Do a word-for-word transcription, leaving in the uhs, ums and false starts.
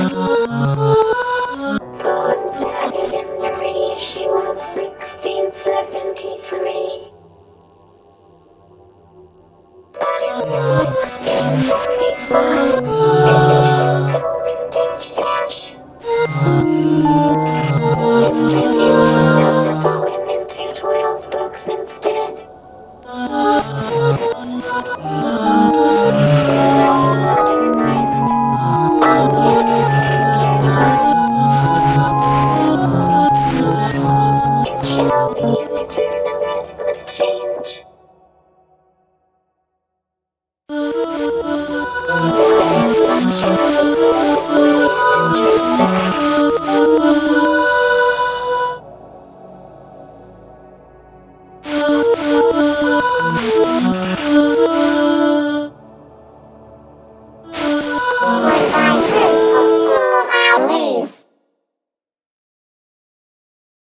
Bonds added in the reissue of sixteen seventy-three. But in the sixteen forty-five edition Golden Dash Dash, distribution of the poem into twelve books instead. Slightly modernized, it shall be an eternal restless change. What is much